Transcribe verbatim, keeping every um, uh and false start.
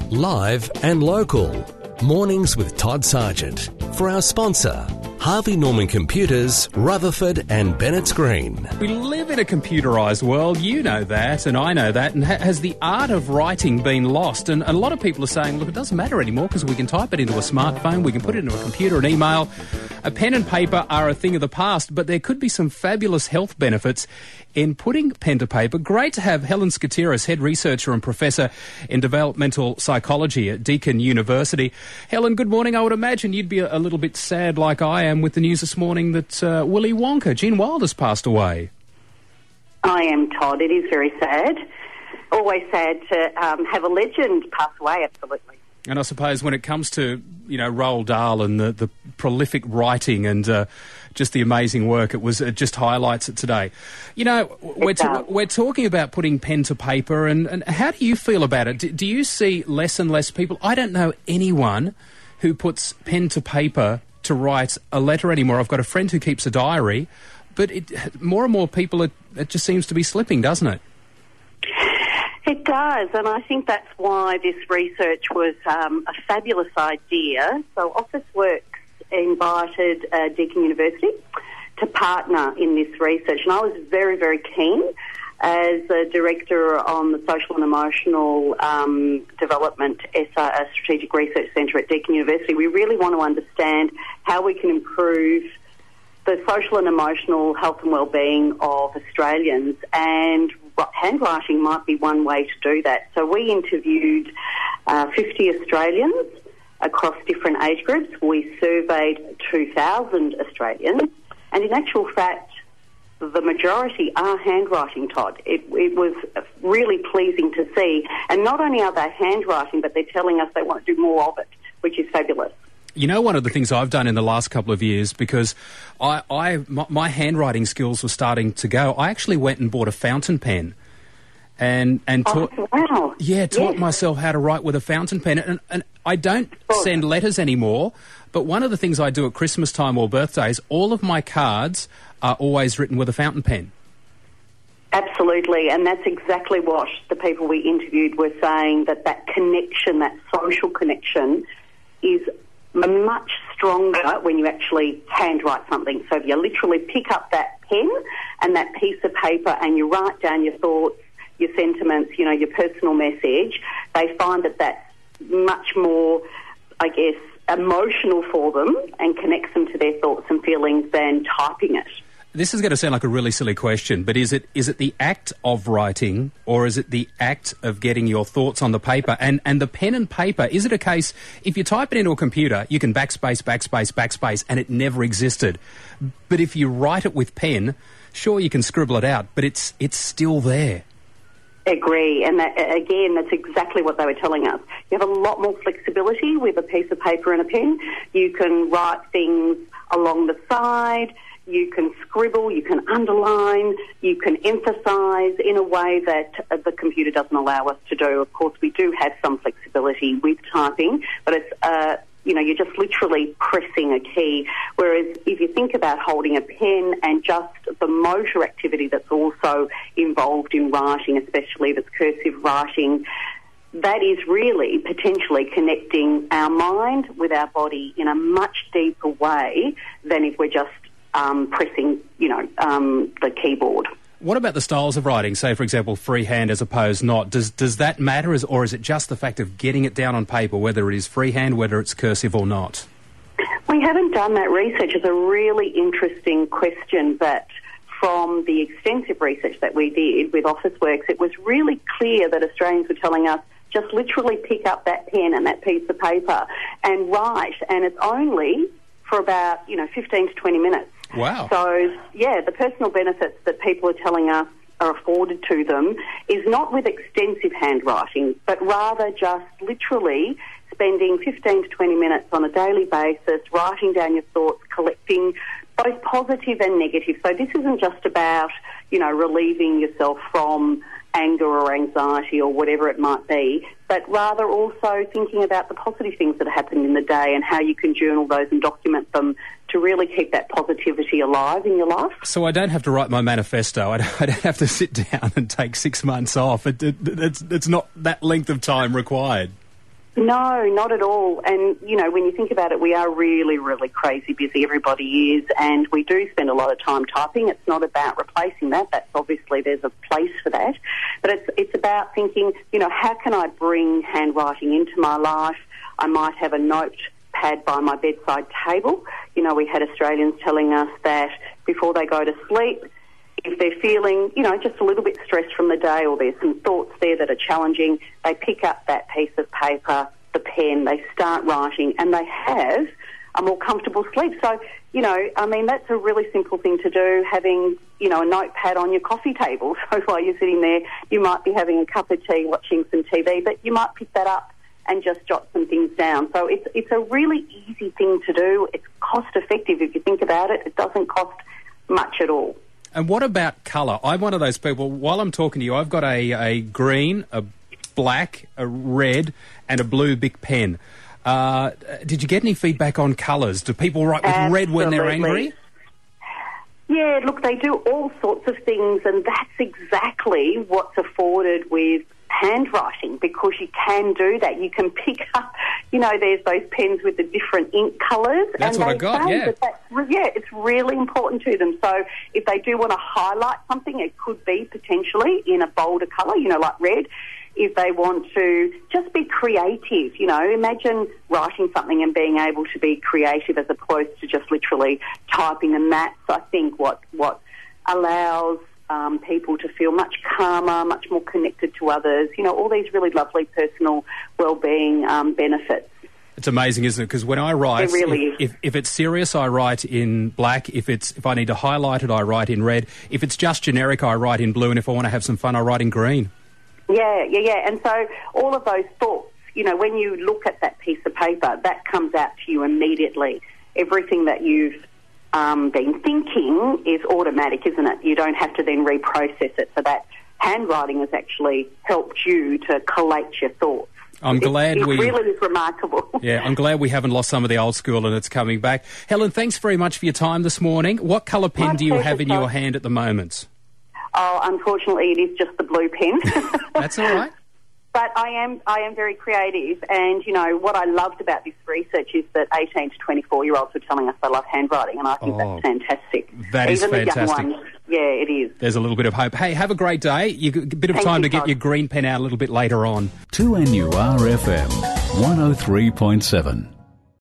Live and local. Mornings with Todd Sargent. For our sponsor, Harvey Norman Computers, Rutherford and Bennett's Green. We live in a computerised world, you know that, and I know that, and ha- has the art of writing been lost? And, and a lot of people are saying, look, it doesn't matter anymore because we can type it into a smartphone, we can put it into a computer, an email. A pen and paper are a thing of the past, but there could be some fabulous health benefits in putting pen to paper. Great to have Helen Skouteris, Head Researcher and Professor in Developmental Psychology at Deakin University. Helen, good morning. I would imagine you'd be a, a little bit sad like I am with the news this morning that uh, Willy Wonka, Gene Wilder's passed away. I am, Todd. It is very sad. Always sad to um, have a legend pass away, absolutely. And I suppose when it comes to, you know, Roald Dahl and the, the prolific writing and uh, just the amazing work, it was it just highlights it today. You know, we're, t- we're talking about putting pen to paper, and, and how do you feel about it? Do, do you see less and less people? I don't know anyone who puts pen to paper to write a letter anymore. I've got a friend who keeps a diary, but it, more and more people, it, it just seems to be slipping, doesn't it? It does, and I think that's why this research was um, a fabulous idea. So Officeworks invited uh, Deakin University to partner in this research, and I was very, very keen. As a director on the Social and Emotional um, Development S R, uh, Strategic Research Centre at Deakin University, we really want to understand how we can improve the social and emotional health and well-being of Australians, and handwriting might be one way to do that. So we interviewed uh, fifty Australians across different age groups. We surveyed two thousand Australians, and in actual fact, the majority are handwriting, Todd. It, it was really pleasing to see. And not only are they handwriting, but they're telling us they want to do more of it, which is fabulous. You know, one of the things I've done in the last couple of years, because I, I my, my handwriting skills were starting to go, I actually went and bought a fountain pen and and taught, oh, wow. yeah, taught yes. myself how to write with a fountain pen. And, and I don't send letters anymore, but one of the things I do at Christmas time or birthdays, all of my cards are always written with a fountain pen. Absolutely, and that's exactly what the people we interviewed were saying, that that connection, that social connection, is much stronger when you actually handwrite something. So if you literally pick up that pen and that piece of paper and you write down your thoughts, your sentiments, you know, your personal message, they find that that's much more, I guess, emotional for them and connects them to their thoughts and feelings than typing it. This is going to sound like a really silly question, but is it is it the act of writing, or is it the act of getting your thoughts on the paper? And and the pen and paper, is it a case, if you type it into a computer, you can backspace, backspace, backspace, and it never existed. But if you write it with pen, sure, you can scribble it out, but it's it's still there. Agree, and that, again, that's exactly what they were telling us. You have a lot more flexibility with a piece of paper and a pen. You can write things along the side. You can scribble, you can underline, you can emphasise in a way that uh, the computer doesn't allow us to do. Of course, we do have some flexibility with typing, but it's, uh, you know, you're just literally pressing a key. Whereas if you think about holding a pen and just the motor activity that's also involved in writing, especially if it's cursive writing, that is really potentially connecting our mind with our body in a much deeper way than if we're just Um, pressing, you know, um, the keyboard. What about the styles of writing? Say, for example, freehand as opposed not. Does does that matter, is, or is it just the fact of getting it down on paper, whether it is freehand, whether it's cursive or not? We haven't done that research. It's a really interesting question, but from the extensive research that we did with Officeworks, it was really clear that Australians were telling us, just literally pick up that pen and that piece of paper and write, and it's only for about, you know, fifteen to twenty minutes. Wow. So, yeah, the personal benefits that people are telling us are afforded to them is not with extensive handwriting, but rather just literally spending fifteen to twenty minutes on a daily basis, writing down your thoughts, collecting both positive and negative. So this isn't just about, you know, relieving yourself from anger or anxiety or whatever it might be, but rather also thinking about the positive things that happened in the day and how you can journal those and document them to really keep that positivity alive in your life. So I don't have to write my manifesto. I don't, I don't have to sit down and take six months off. It, it, it's, it's not that length of time required. No, not at all. And, you know, when you think about it, we are really, really crazy busy. Everybody is. And we do spend a lot of time typing. It's not about replacing that. That's obviously, there's a place for that. But it's, it's about thinking, you know, how can I bring handwriting into my life? I might have a notepad by my bedside table. You know, we had Australians telling us that before they go to sleep, if they're feeling, you know, just a little bit stressed from the day or there's some thoughts there that are challenging, they pick up that piece of paper, the pen, they start writing, and they have a more comfortable sleep. So, you know, I mean, that's a really simple thing to do, having, you know, a notepad on your coffee table. So while you're sitting there, you might be having a cup of tea, watching some T V, but you might pick that up and just jot some things down. So it's it's a really easy thing to do. It's cost effective if you think about it. It doesn't cost much at all. And what about colour? I'm one of those people, while I'm talking to you, I've got a, a green, a black, a red and a blue Bic pen. Uh, did you get any feedback on colours? Do people write with Absolutely. red when they're angry? Yeah, look, they do all sorts of things, and that's exactly what's afforded with handwriting, because you can do that. You can pick up, you know, there's those pens with the different ink colours. That's and what I they got, say yeah. That that's, yeah, it's really important to them. So if they do want to highlight something, it could be potentially in a bolder colour, you know, like red. If they want to just be creative, you know, imagine writing something and being able to be creative as opposed to just literally typing, and that's, I think, what, what allows Um, people to feel much calmer, much more connected to others, you know, all these really lovely personal wellbeing um, benefits. It's amazing, isn't it? Because when I write, It really if, if, if it's serious, I write in black. If it's if I need to highlight it, I write in red. If it's just generic, I write in blue. And if I want to have some fun, I write in green. Yeah, yeah, yeah. And so all of those thoughts, you know, when you look at that piece of paper, that comes out to you immediately. Everything that you've Um, been thinking is automatic, isn't it? You don't have to then reprocess it. So that handwriting has actually helped you to collate your thoughts. I'm glad it, it we... It really is remarkable. Yeah, I'm glad we haven't lost some of the old school and it's coming back. Helen, thanks very much for your time this morning. What colour pen My do you pleasure, have in Todd. your hand at the moment? Oh, unfortunately, it is just the blue pen. That's all right. But I am I am very creative, and, you know, what I loved about this research is that eighteen to twenty-four-year-olds were telling us they love handwriting, and I think Oh, that's fantastic. that is Even fantastic. the young ones, yeah, it is. There's a little bit of hope. Hey, have a great day. You got a bit of Thank time you, to get Todd. your green pen out a little bit later on. two N U R F M, one oh three point seven.